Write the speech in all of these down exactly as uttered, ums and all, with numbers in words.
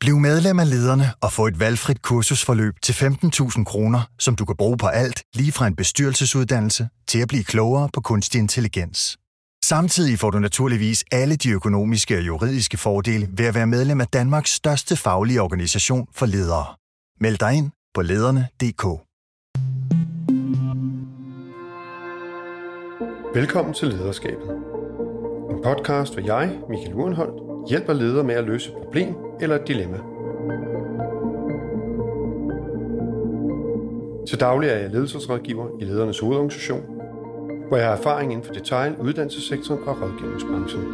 Bliv medlem af Lederne og få et valgfrit kursusforløb til femten tusind kroner, som du kan bruge på alt, lige fra en bestyrelsesuddannelse til at blive klogere på kunstig intelligens. Samtidig får du naturligvis alle de økonomiske og juridiske fordele ved at være medlem af Danmarks største faglige organisation for ledere. Meld dig ind på lederne punktum d k. Velkommen til Lederskabet. En podcast, hvor jeg, Michael Urenholdt, hjælper ledere med at løse et problem eller et dilemma. Til daglig er jeg ledelsesrådgiver i Ledernes Hovedorganisation, hvor jeg har erfaring inden for detail, uddannelsessektoren og rådgivningsbranchen.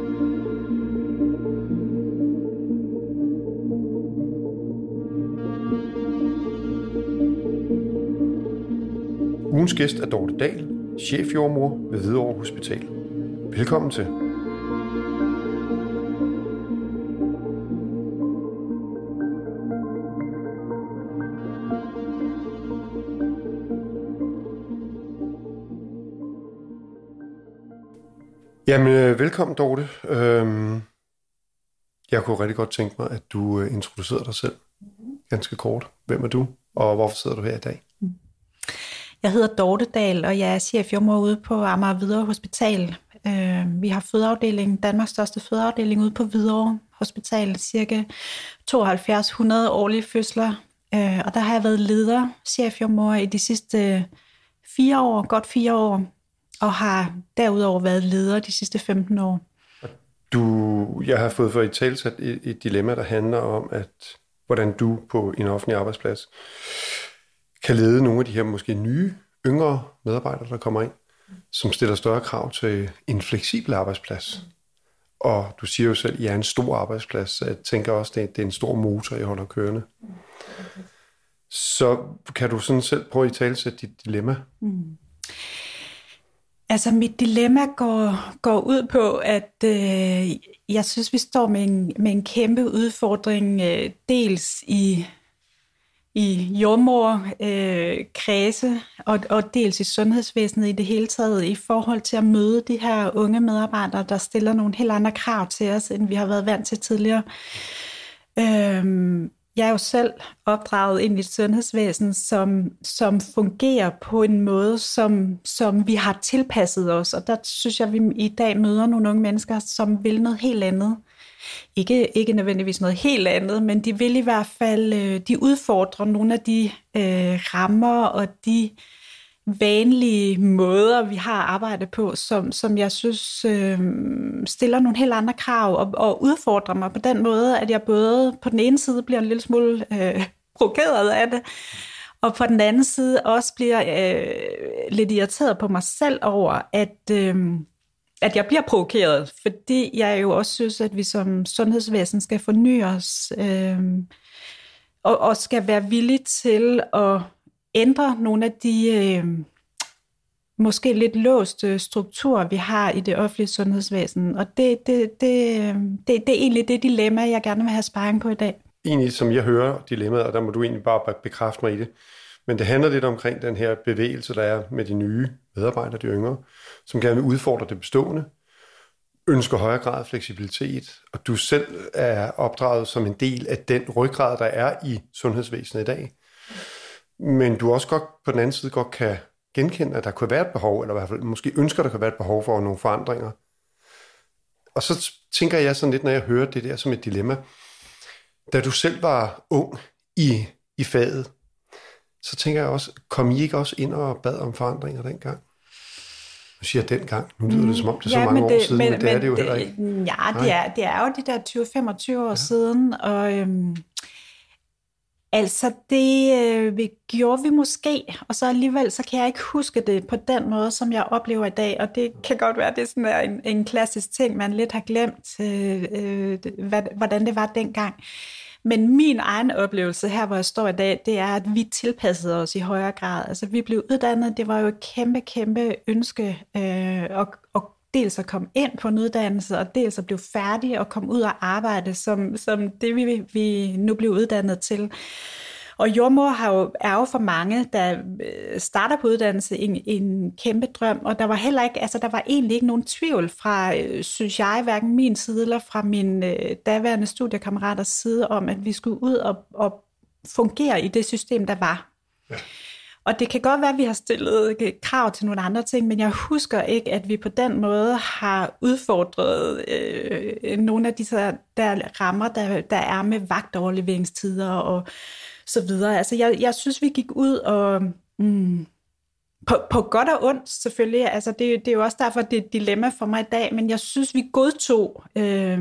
Ugens gæst er Dorte Dahl, chefjordemor ved Hvidovre Hospital. Velkommen til. Jamen, velkommen Dorte. Øhm, jeg kunne rigtig godt tænke mig, at du introducerer dig selv ganske kort. Hvem er du, og hvorfor sidder du her i dag? Jeg hedder Dorte Dahl, og jeg er chefjordemor ude på Amager Hvidovre Hospital. Vi har fødeafdelingen, Danmarks største fødeafdeling ude på Hvidovre Hospital, cirka tooghalvfjerds hundrede årlige fødsler. Og der har jeg været leder, chefjordemor i de sidste fire år, godt fire år, og har derudover været leder de sidste femten år. Du, jeg har fået for et talsat et, et dilemma, der handler om, at hvordan du på en offentlig arbejdsplads kan lede nogle af de her måske nye, yngre medarbejdere, der kommer ind, som stiller større krav til en fleksibel arbejdsplads. Og du siger jo selv, at I er en stor arbejdsplads, så jeg tænker også, at det er en stor motor, I holder kørende. Så kan du sådan selv prøve at italesætte dit dilemma? Mm. Altså mit dilemma går, går ud på, at øh, jeg synes, vi står med en, med en kæmpe udfordring, øh, dels i, i jordmor-kredse, øh, og, og dels i sundhedsvæsenet i det hele taget, i forhold til at møde de her unge medarbejdere, der stiller nogle helt andre krav til os, end vi har været vant til tidligere. Øh, Jeg er jo selv opdraget ind i et sundhedsvæsen, som, som fungerer på en måde, som, som vi har tilpasset os. Og der synes jeg, at vi i dag møder nogle unge mennesker, som vil noget helt andet. Ikke, ikke nødvendigvis noget helt andet, men de vil i hvert fald, de udfordrer nogle af de øh, rammer og de vanlige måder, vi har arbejdet på, som, som jeg synes øh, stiller nogle helt andre krav og, og udfordrer mig på den måde, at jeg både på den ene side bliver en lille smule øh, provokeret af det, og på den anden side også bliver øh, lidt irriteret på mig selv over, at, øh, at jeg bliver provokeret, fordi jeg jo også synes, at vi som sundhedsvæsen skal forny os øh, og, og skal være villige til at ændre nogle af de øh, måske lidt låste strukturer, vi har i det offentlige sundhedsvæsen. Og det, det, det, det, det er egentlig det dilemma, jeg gerne vil have sparring på i dag. Egentlig, som jeg hører dilemmaet, og der må du egentlig bare bekræfte mig i det, men det handler lidt omkring den her bevægelse, der er med de nye medarbejdere, de yngre, som gerne vil udfordre det bestående, ønsker højere grad af fleksibilitet, og du selv er opdraget som en del af den ryggrad, der er i sundhedsvæsenet i dag. Men du også godt på den anden side godt kan genkende, at der kunne være et behov, eller i hvert fald måske ønsker, der kan være et behov for nogle forandringer. Og så tænker jeg sådan lidt, når jeg hører det der som et dilemma. Da du selv var ung i, i faget, så tænker jeg også, kom I ikke også ind og bad om forandringer dengang? Nu siger jeg dengang, nu lyder det som om det er ja, så mange det, år siden, men, men det er men det jo det, heller ikke. Ja, det er, det er jo de der tyve til femogtyve år ja. siden, og øhm, altså det øh, vi gjorde vi måske, og så alligevel, så kan jeg ikke huske det på den måde, som jeg oplever i dag, og det kan godt være, det er sådan en, en klassisk ting, man lidt har glemt, øh, øh, hvad, hvordan det var dengang. Men min egen oplevelse her, hvor jeg står i dag, det er, at vi tilpassede os i højere grad. Altså vi blev uddannet, det var jo et kæmpe, kæmpe ønske, øh, og, og dels at komme ind på en uddannelse, og dels at blive færdig og komme ud og arbejde, som, som det vi, vi nu blev uddannet til. Og Og jordmor har jo, er jo for mange, der starter på uddannelse, en, en kæmpe drøm, og der var heller ikke, altså der var egentlig ikke nogen tvivl fra, synes jeg, hverken min side eller fra mine daværende studiekammeraters side om, at vi skulle ud og, og fungere i det system, der var. Ja. Og det kan godt være, at vi har stillet krav til nogle andre ting, men jeg husker ikke, at vi på den måde har udfordret øh, nogle af de der rammer, der, der er med vagtoverleveringstider og så videre. Altså jeg, jeg synes, vi gik ud og mm, på, på godt og ondt selvfølgelig. Altså det, det er jo også derfor, det er et dilemma for mig i dag, men jeg synes, vi godtog øh,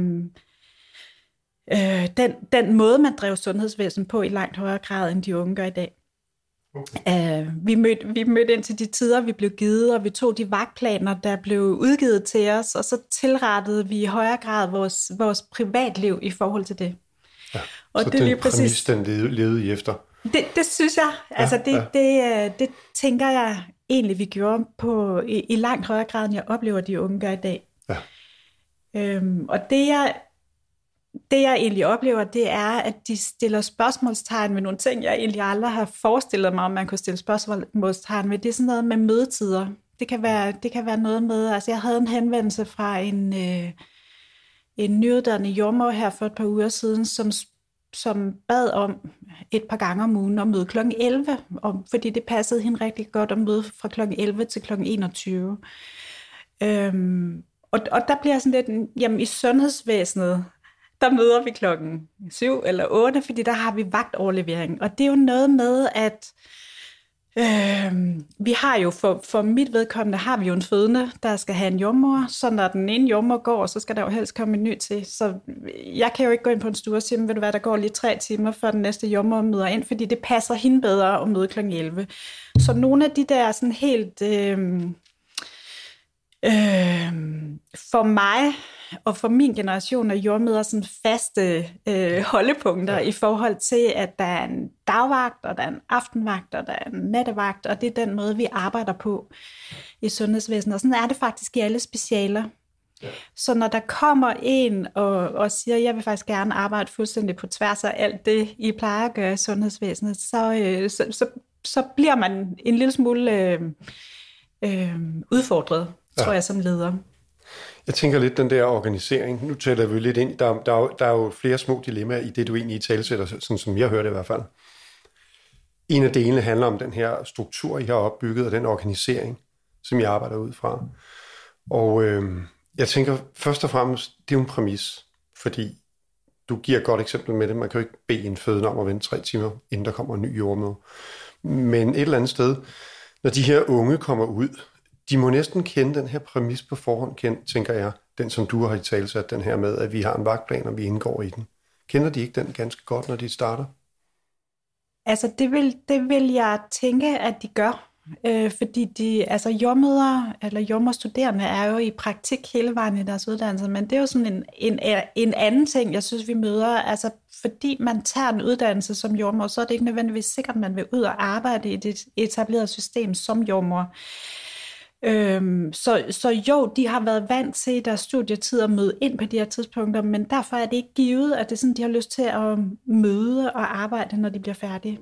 øh, den, den måde, man drev sundhedsvæsen på i langt højere grad, end de unge gør i dag. Okay. Uh, vi, mødte, vi mødte ind til de tider, vi blev givet, og vi tog de vagtplaner, der blev udgivet til os, og så tilrettede vi i højere grad vores, vores privatliv i forhold til det. Ja, og så det den lige præcis, præmis, den levede, levede I efter? Det, det synes jeg. Altså ja, det, ja. det, det tænker jeg egentlig, vi gjorde på, i, i langt højere grad, end jeg oplever, de unge gør i dag. Ja. Um, og det jeg... Det, jeg egentlig oplever, det er, at de stiller spørgsmålstegn med nogle ting, jeg egentlig aldrig har forestillet mig, om man kunne stille spørgsmålstegn med. Det er sådan noget med mødetider. Det kan være, det kan være noget med... Altså, jeg havde en henvendelse fra en, øh, en nyuddannet jordmor her for et par uger siden, som, som bad om et par gange om ugen at møde klokken elleve, og, fordi det passede hende rigtig godt at møde fra klokken elleve til klokken enogtyve. Øhm, og, og der bliver sådan lidt... Jamen, i sundhedsvæsenet... der møder vi klokken syv eller otte, fordi der har vi vagtoverlevering. Og det er jo noget med, at øh, vi har jo, for, for mit vedkommende, har vi jo en fødende, der skal have en jordmor. Så når den ene jordmor går, så skal der jo helst komme en ny til. Så jeg kan jo ikke gå ind på en stue og sige, ved du hvad, der går lige tre timer, før den næste jordmor møder ind, fordi det passer hende bedre at møde klokken elleve. Så nogle af de der sådan helt... Øh, øh, for mig... og for min generation af jordmødre sådan faste øh, holdepunkter, ja, i forhold til, at der er en dagvagt, og der er en aftenvagt, og der er en nattevagt, og det er den måde, vi arbejder på i sundhedsvæsenet. Og sådan er det faktisk i alle specialer. Ja. Så når der kommer en og, og siger, jeg vil faktisk gerne arbejde fuldstændig på tværs af alt det, I plejer at gøre i sundhedsvæsenet, så, øh, så, så, så bliver man en lille smule øh, øh, udfordret, ja, tror jeg, som leder. Jeg tænker lidt den der organisering. Nu taler vi lidt ind. Der, der, der er jo flere små dilemmaer i det, du egentlig talesætter, sådan som jeg hørte i hvert fald. En af delene handler om den her struktur, I har opbygget, og den organisering, som I arbejder ud fra. Og øh, jeg tænker først og fremmest, det er jo en præmis, fordi du giver et godt eksempel med det. Man kan jo ikke bede en fødende om at vente tre timer, inden der kommer en ny jordmor. Men et eller andet sted, når de her unge kommer ud, de må næsten kende den her præmis på forhånd, kendt, tænker jeg, den som du har i talesat, den her med, at vi har en vagtplan, og vi indgår i den. Kender de ikke den ganske godt, når de starter? Altså, det vil, det vil jeg tænke, at de gør. Øh, fordi de, altså jordmødre, eller jordmorstuderende er jo i praktik hele vejen i deres uddannelse, men det er jo sådan en, en, en anden ting, jeg synes, vi møder. Altså, fordi man tager en uddannelse som jordmor, så er det ikke nødvendigvis sikkert, at man vil ud og arbejde i det etablerede system som jordmor. Øhm, så, så jo, de har været vant til i deres studietid at møde ind på de her tidspunkter, men derfor er det ikke givet, at det er sådan, de har lyst til at møde og arbejde, når de bliver færdige.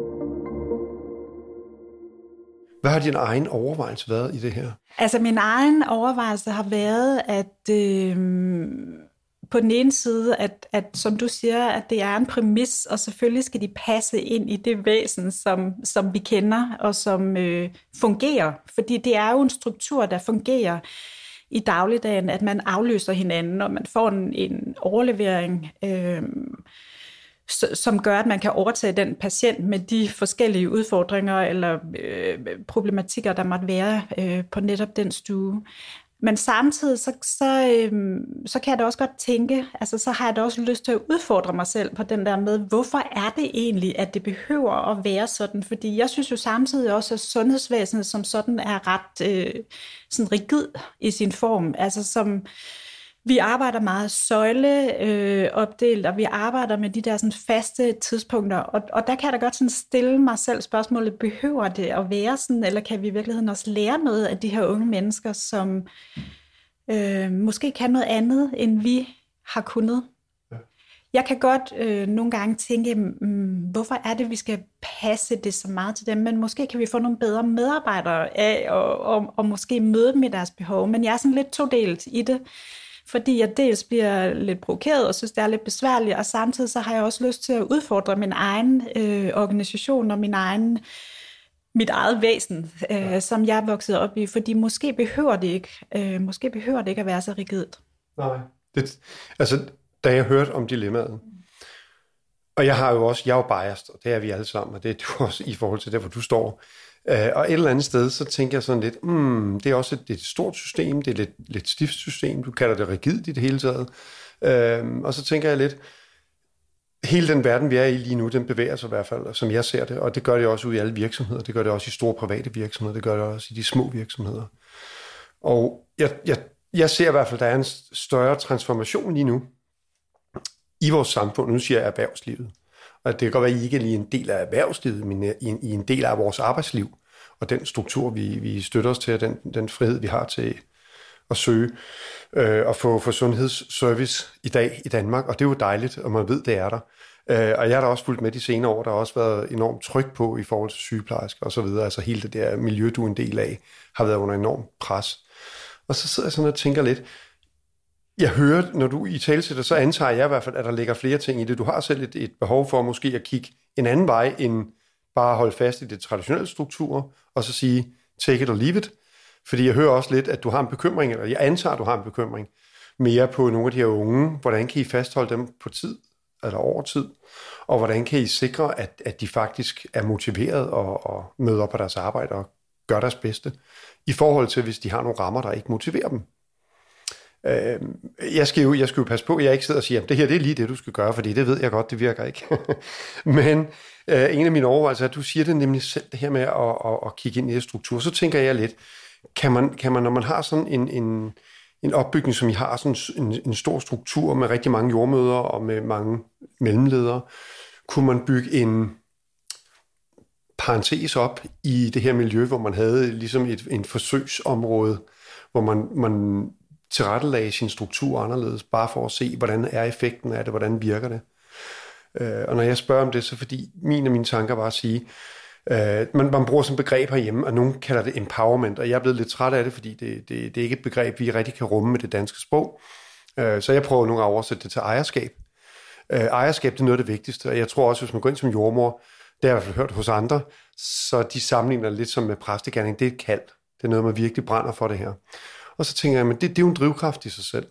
Hvad har din egen overvejelse været i det her? Altså min egen overvejelse har været, at øh, på den ene side, at, at som du siger, at det er en præmis, og selvfølgelig skal de passe ind i det væsen, som, som vi kender og som øh, fungerer. Fordi det er jo en struktur, der fungerer i dagligdagen, at man afløser hinanden, og man får en, en overlevering, øh, som gør, at man kan overtage den patient med de forskellige udfordringer eller øh, problematikker, der måtte være øh, på netop den stue. Men samtidig, så, så, øh, så kan jeg da også godt tænke, altså så har jeg da også lyst til at udfordre mig selv på den der med, hvorfor er det egentlig, at det behøver at være sådan? Fordi jeg synes jo samtidig også, at sundhedsvæsenet som sådan er ret øh, sådan rigid i sin form. Altså som... Vi arbejder meget søjleopdelt, øh, og vi arbejder med de der sådan, faste tidspunkter. Og, og der kan jeg da godt sådan, stille mig selv spørgsmålet, behøver det at være sådan, eller kan vi i virkeligheden også lære noget af de her unge mennesker, som øh, måske kan noget andet, end vi har kunnet? Ja. Jeg kan godt øh, nogle gange tænke, mm, hvorfor er det, vi skal passe det så meget til dem, men måske kan vi få nogle bedre medarbejdere af, og, og, og måske møde dem i deres behov. Men jeg er sådan lidt todelt i det, fordi jeg dels bliver lidt provokeret og synes, det er lidt besværligt, og samtidig så har jeg også lyst til at udfordre min egen øh, organisation og min egen, mit eget væsen, øh, som jeg er vokset op i, fordi måske behøver det ikke, øh, måske behøver det ikke at være så rigidt. Nej, det, altså da jeg hørte om dilemmaet, og jeg har jo også, jeg er jo biased, og det er vi alle sammen, og det er du også i forhold til der, hvor du står. Uh, og et eller andet sted, så tænker jeg sådan lidt, mm, det er også et, det er et stort system, det er lidt, lidt stift system, du kalder det rigidt i det hele taget. Uh, og så tænker jeg lidt, hele den verden, vi er i lige nu, den bevæger sig i hvert fald, som jeg ser det, og det gør det også ude i alle virksomheder, det gør det også i store private virksomheder, det gør det også i de små virksomheder. Og jeg, jeg, jeg ser i hvert fald, der er en større transformation lige nu i vores samfund, nu siger jeg erhvervslivet. Og det kan godt være, at I ikke er lige en del af erhvervslivet, men I er en del af vores arbejdsliv, og den struktur, vi, vi støtter os til, og den, den frihed, vi har til at søge øh, og få, få sundhedsservice i dag i Danmark, og det er jo dejligt, og man ved, det er der. Øh, og jeg har da også fulgt med de senere år, der har også været enormt tryk på i forhold til sygeplejersker og så videre, altså hele det der miljø, du er en del af, har været under enormt pres. Og så sidder jeg sådan og tænker lidt, jeg hører, når du i talesætter, så antager jeg i hvert fald, at der ligger flere ting i det. Du har selv et, et behov for måske at kigge en anden vej, end bare at holde fast i det traditionelle struktur, og så sige, take it or leave it. Fordi jeg hører også lidt, at du har en bekymring, eller jeg antager, at du har en bekymring, mere på nogle af de her unge. Hvordan kan I fastholde dem på tid, eller over tid? Og hvordan kan I sikre, at, at de faktisk er motiveret og, og møder op på deres arbejde og gør deres bedste, i forhold til, hvis de har nogle rammer, der ikke motiverer dem? Jeg skal, jo, jeg skal jo passe på, at jeg ikke sidder og siger, at det her det er lige det, du skal gøre, fordi det ved jeg godt, det virker ikke. Men øh, en af mine overvejelser er, at du siger det nemlig selv, det her med at, at, at kigge ind i det struktur. Så tænker jeg lidt, kan man, kan man når man har sådan en, en, en opbygning, som I har, sådan en, en stor struktur med rigtig mange jordmødre og med mange mellemledere, kunne man bygge en parentes op i det her miljø, hvor man havde ligesom et en forsøgsområde, hvor man, man tilrettelagde sin struktur anderledes, bare for at se, hvordan er effekten af det, hvordan virker det. Øh, og når jeg spørger om det, så fordi min af mine tanker var at sige, øh, man, man bruger sådan et begreb herhjemme, og nogen kalder det empowerment, og jeg er blevet lidt træt af det, fordi det, det, det er ikke et begreb, vi rigtig kan rumme med det danske sprog. Øh, så jeg prøver nogle at oversætte det til ejerskab. Øh, ejerskab, det er noget af det vigtigste, og jeg tror også, hvis man går ind som jordmor, det har jeg i hvert fald hørt hos andre, så de sammenligner lidt som med præstegerning, det er et kald. Det er noget, man virkelig brænder for det her. Og så tænker jeg, men det, det er jo en drivkraft i sig selv.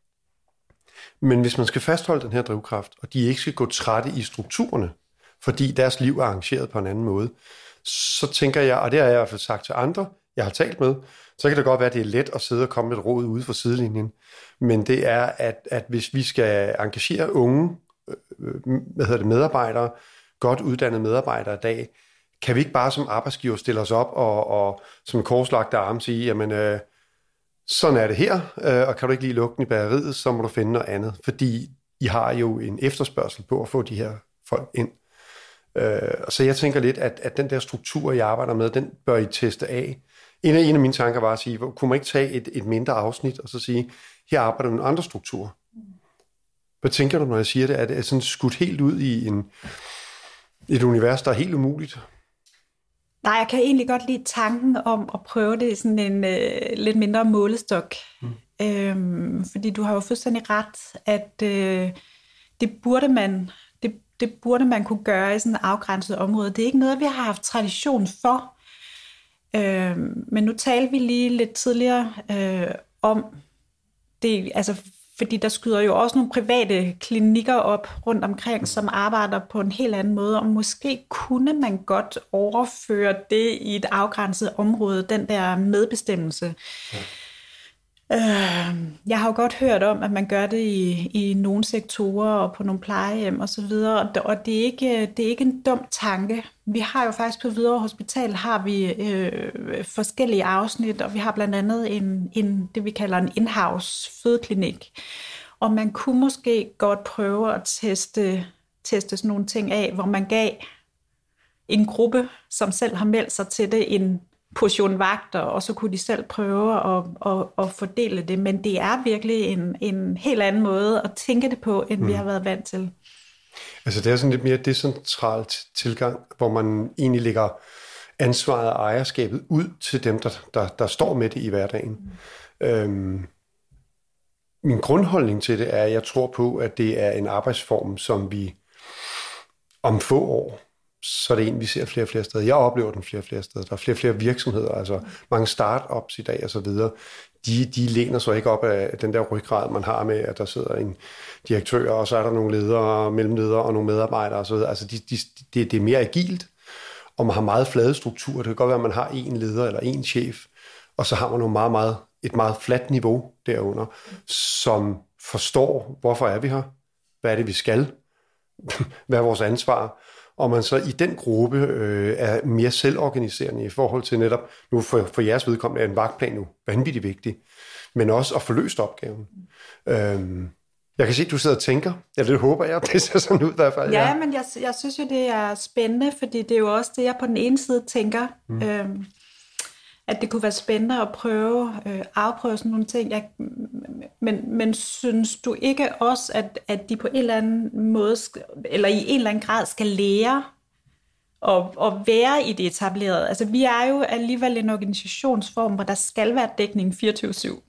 Men hvis man skal fastholde den her drivkraft, og de ikke skal gå trætte i strukturerne, fordi deres liv er arrangeret på en anden måde, så tænker jeg, og det har jeg i hvert fald sagt til andre, jeg har talt med, så kan det godt være, at det er let at sidde og komme med et råd ude for sidelinjen. Men det er, at, at hvis vi skal engagere unge hvad hedder det, medarbejdere, godt uddannede medarbejdere i dag, kan vi ikke bare som arbejdsgiver stille os op og, og som korslagte arme sige, jamen øh, sådan er det her, øh, og kan du ikke lige lukke den i bageriet, så må du finde noget andet, fordi I har jo en efterspørgsel på at få de her folk ind. Øh, så jeg tænker lidt, at, at den der struktur, jeg arbejder med, den bør I teste af. En af, en af mine tanker var at sige, kunne man ikke tage et, et mindre afsnit, og så sige, her arbejder med andre strukturer. Hvad tænker du, når jeg siger det? Er det sådan skudt helt ud i en, et univers, der er helt umuligt? Nej, jeg kan egentlig godt lide tanken om at prøve det i sådan en øh, lidt mindre målestok. Mm. Øhm, fordi du har jo fuldstændig ret, at øh, det, burde man, det, det burde man kunne gøre i sådan et afgrænset område. Det er ikke noget, vi har haft tradition for. Øhm, men nu talte vi lige lidt tidligere øh, om det, altså fordi der skyder jo også nogle private klinikker op rundt omkring, som arbejder på en helt anden måde, og måske kunne man godt overføre det i et afgrænset område, den der medbestemmelse. Ja. Øh, jeg har jo godt hørt om, at man gør det i, i nogle sektorer og på nogle plejehjem og så videre, og det er ikke, det er ikke en dum tanke. Vi har jo faktisk på Hvidovre Hospital har vi øh, forskellige afsnit, og vi har blandt andet en, en, det vi kalder en in-house fødeklinik. Og man kunne måske godt prøve at teste, teste sådan nogle ting af, hvor man gav en gruppe, som selv har meldt sig til det, en portion vagter, og så kunne de selv prøve at, at, at fordele det. Men det er virkelig en, en helt anden måde at tænke det på, end mm. vi har været vant til. Altså det er sådan lidt mere decentralt tilgang, hvor man egentlig lægger ansvaret og ejerskabet ud til dem, der, der, der står med det i hverdagen. Mm. Øhm, min grundholdning til det er, at jeg tror på, at det er en arbejdsform, som vi om få år, så er det en, vi ser flere og flere steder. Jeg oplever den flere og flere steder. Der er flere og flere virksomheder, altså mange start-ups i dag og så videre. De, de læner så ikke op af den der ryggrad, man har med, at der sidder en direktør, og så er der nogle ledere, mellemledere og nogle medarbejdere og så videre. Altså de, de, det, det er mere agilt, og man har meget flade strukturer. Det kan godt være, at man har en leder eller en chef, og så har man nogle meget, meget, et meget fladt niveau derunder, som forstår, hvorfor er vi her? Hvad er det, vi skal? Hvad er vores ansvar? Og man så i den gruppe øh, er mere selvorganiserende i forhold til netop, nu for, for jeres vedkommende er en vagtplan nu vanvittigt vigtig, men også at få løst opgaven. Øhm, jeg kan se, at du sidder og tænker. Jeg det håber jeg, det ser sådan ud i hvert fald. Ja, ja. men jeg, jeg synes jo, det er spændende, fordi det er jo også det, jeg på den ene side tænker, mm. øhm, at det kunne være spændende at prøve, øh, afprøve sådan nogle ting. Jeg, men, men synes du ikke også, at, at de på en eller anden måde, eller i en eller anden grad skal lære at, at være i det etablerede? Altså vi er jo alligevel en organisationsform, hvor der skal være dækning fireogtyve syv.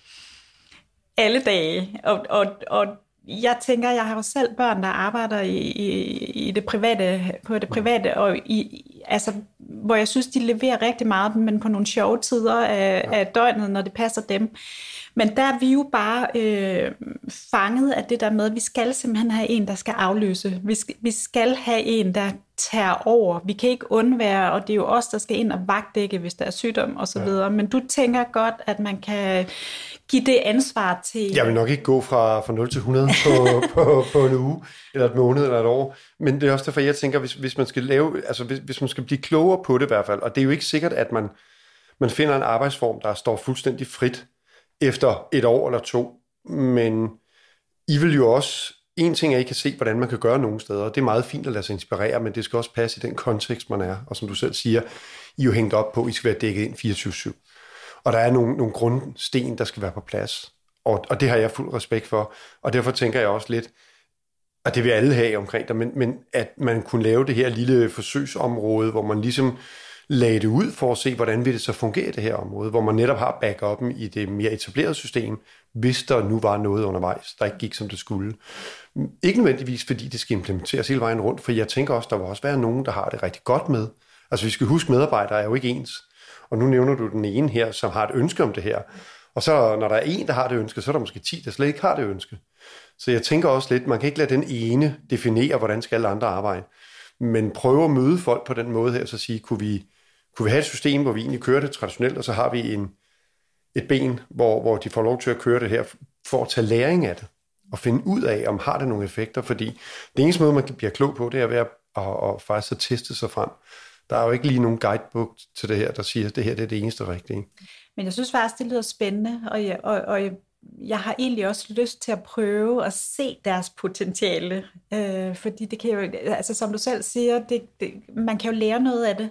Alle dage. Og, og, og jeg tænker, jeg har jo selv børn, der arbejder i, i, i det private, på det private, og i, altså, hvor jeg synes, de leverer rigtig meget, men på nogle sjove tider af, ja. af døgnet, når det passer dem. Men der er vi jo bare øh, fanget af det der med, at vi skal simpelthen have en, der skal afløse. Vi skal, vi skal have en, der tager over. Vi kan ikke undvære, og det er jo os, der skal ind og vagtdække, hvis der er sygdom osv. Ja. Men du tænker godt, at man kan give det ansvar til... Jeg vil nok ikke gå fra, fra nul til hundrede på, på, på en uge, eller et måned, eller et år. Men det er også derfor, jeg tænker, hvis, hvis man skal lave, altså hvis, hvis man skal blive klogere på det i hvert fald, og det er jo ikke sikkert, at man, man finder en arbejdsform, der står fuldstændig frit efter et år eller to, men I vil jo også, en ting er, at I kan se, hvordan man kan gøre nogle steder, og det er meget fint at lade sig inspirere, men det skal også passe i den kontekst, man er, og som du selv siger, I er jo hængt op på, at I skal være dækket ind fireogtyve syv. Og der er nogle, nogle grundsten, der skal være på plads, og, og det har jeg fuld respekt for, og derfor tænker jeg også lidt, at det vil alle have omkring dig, men, men at man kunne lave det her lille forsøgsområde, hvor man ligesom lagde det ud for at se, hvordan vil det så fungere det her område, hvor man netop har backuppen i det mere etablerede system, hvis der nu var noget undervejs, der ikke gik, som det skulle. Ikke nødvendigvis, fordi det skal implementeres hele vejen rundt, for jeg tænker også, der vil også være nogen, der har det rigtig godt med. Altså vi skal huske, medarbejdere er jo ikke ens. Og nu nævner du den ene her, som har et ønske om det her. Og så når der er en, der har det ønske, så er der måske ti, der slet ikke har det ønske. Så jeg tænker også lidt, man kan ikke lade den ene definere, hvordan skal alle andre arbejde. Men prøve at møde folk på den måde her, så sige, kunne vi, kunne vi have et system, hvor vi egentlig kører det traditionelt, og så har vi en, et ben, hvor, hvor de får lov til at køre det her, for at tage læring af det, og finde ud af, om har det nogle effekter, fordi det eneste måde, man bliver klog på, det er ved at, at, at faktisk at teste sig frem. Der er jo ikke lige nogen guidebook til det her, der siger, at det her det er det eneste rigtige. Men jeg synes faktisk, det lyder spændende, og jeg, og, og jeg, jeg har egentlig også lyst til at prøve at se deres potentiale, øh, fordi det kan jo, altså som du selv siger, det, det, man kan jo lære noget af det.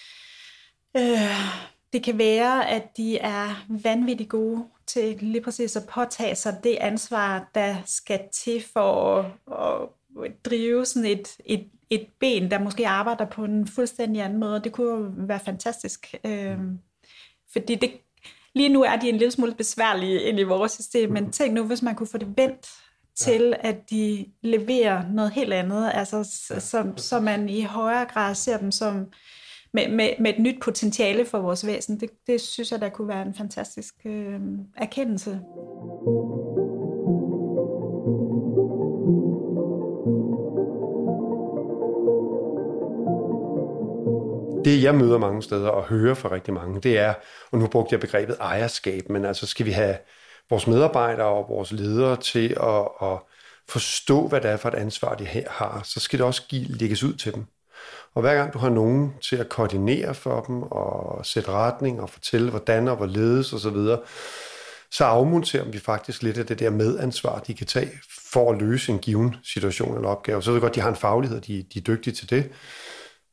Øh, det kan være, at de er vanvittigt gode til lige præcis at påtage sig det ansvar, der skal til for at, at drive sådan et, et, et ben, der måske arbejder på en fuldstændig anden måde. Det kunne jo være fantastisk, øh, fordi det, lige nu er de en lille smule besværlige ind i vores system, men tænk nu, hvis man kunne få det vendt til, at de leverer noget helt andet, altså så, så man i højere grad ser dem som med, med, med et nyt potentiale for vores væsen. Det, det synes jeg, der kunne være en fantastisk øh, erkendelse. Det, jeg møder mange steder og hører fra rigtig mange, det er, og nu brugte jeg begrebet ejerskab, men altså skal vi have vores medarbejdere og vores ledere til at, at forstå, hvad det er for et ansvar, de her har, så skal det også give, lægges ud til dem. Og hver gang du har nogen til at koordinere for dem og sætte retning og fortælle, hvordan og hvorledes og så videre, så afmonterer vi faktisk lidt af det der medansvar, de kan tage for at løse en given situation eller opgave. Så ved jeg godt, de har en faglighed, de, de er dygtige til det.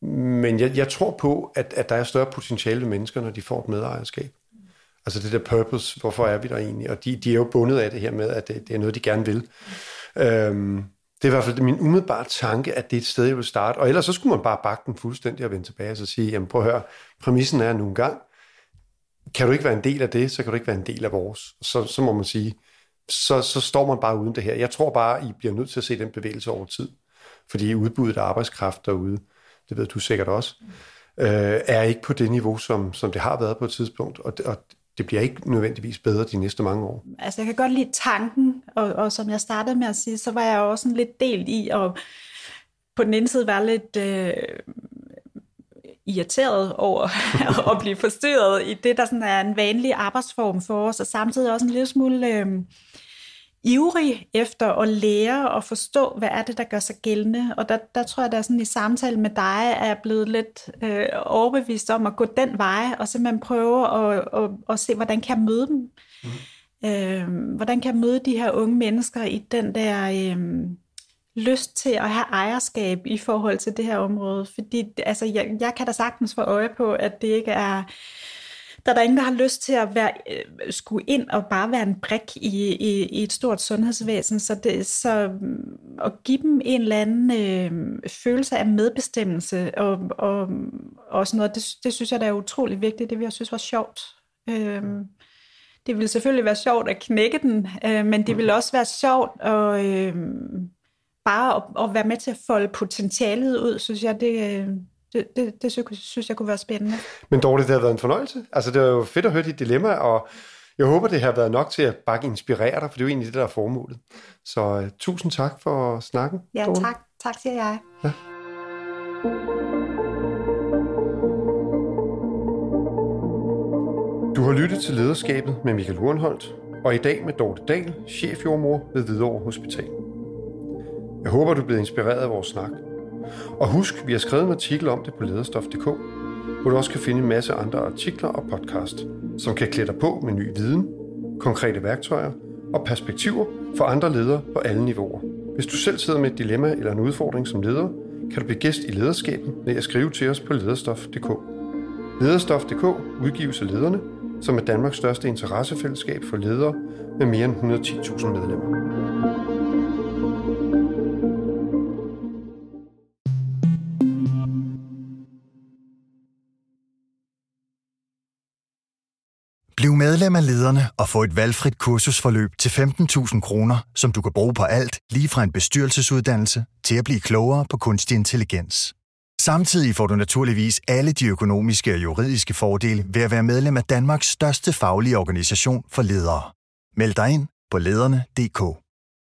Men jeg, jeg tror på, at, at der er større potentiale ved mennesker, når de får et medejerskab. Altså det der purpose, hvorfor er vi der egentlig? Og de, de er jo bundet af det her med, at det, det er noget, de gerne vil. Øhm, det er i hvert fald min umiddelbare tanke, at det er et sted, jeg vil starte. Og ellers så skulle man bare bakke den fuldstændig og vende tilbage og så sige, jamen prøv at høre, præmissen er nu en gang, kan du ikke være en del af det, så kan du ikke være en del af vores. Så, så må man sige, så, så står man bare uden det her. Jeg tror bare, I bliver nødt til at se den bevægelse over tid. Fordi udbuddet af arbejdskraft derude, det ved du sikkert også, øh, er ikke på det niveau, som, som det har været på et tidspunkt. Og, og det bliver ikke nødvendigvis bedre de næste mange år. Altså jeg kan godt lide tanken, og, og som jeg startede med at sige, så var jeg også sådan lidt delt i, og på den ene side var lidt øh, irriteret over at blive forstyrret i det, der sådan er en vanlig arbejdsform for os, og samtidig også en lille smule øh, ivrig efter at lære og forstå, hvad er det, der gør sig gældende. Og der, der tror jeg, der sådan i samtale med dig, er jeg blevet lidt øh, overbevist om at gå den vej, og simpelthen prøve at, at, at se, hvordan kan jeg møde dem. Mm. Øh, hvordan kan jeg møde de her unge mennesker i den der øh, lyst til at have ejerskab i forhold til det her område. Fordi altså, jeg, jeg kan da sagtens få øje på, at det ikke er... Der er der ingen, der har lyst til at være, øh, skulle ind og bare være en brik i, i, i et stort sundhedsvæsen. Så, det, så at give dem en eller anden øh, følelse af medbestemmelse og, og, og sådan noget, det, det synes jeg, der er utrolig vigtigt. Det vil jeg synes var sjovt. Øh, det ville selvfølgelig være sjovt at knække den, øh, men det ville også være sjovt at øh, bare at, at være med til at folde potentialet ud, synes jeg, det øh, Det, det, det synes jeg kunne være spændende. Men Dorte, det har været en fornøjelse. Altså, det er jo fedt at høre dit dilemma, og jeg håber, det har været nok til at bare inspirere dig, for det er jo egentlig det, der er formålet. Så uh, tusind tak for snakken, Ja, Dorte. tak. Tak, siger jeg. Ja. Du har lyttet til Lederskabet med Michael Urenholdt, og i dag med Dorte Dahl, chefjordmor ved Hvidovre Hospital. Jeg håber, du er blevet inspireret af vores snak. Og husk, vi har skrevet en artikel om det på lederstof punktum d k, hvor du også kan finde en masse andre artikler og podcast, som kan klæde dig på med ny viden, konkrete værktøjer og perspektiver for andre ledere på alle niveauer. Hvis du selv sidder med et dilemma eller en udfordring som leder, kan du blive gæst i lederskabet ved at skrive til os på lederstof punktum d k. Lederstof punktum d k udgives af Lederne, som er Danmarks største interessefællesskab for ledere med mere end et hundrede og ti tusind medlemmer. Bliv medlem af Lederne og få et valgfrit kursusforløb til femten tusind kroner, som du kan bruge på alt, lige fra en bestyrelsesuddannelse til at blive klogere på kunstig intelligens. Samtidig får du naturligvis alle de økonomiske og juridiske fordele ved at være medlem af Danmarks største faglige organisation for ledere. Meld dig ind på lederne punktum d k.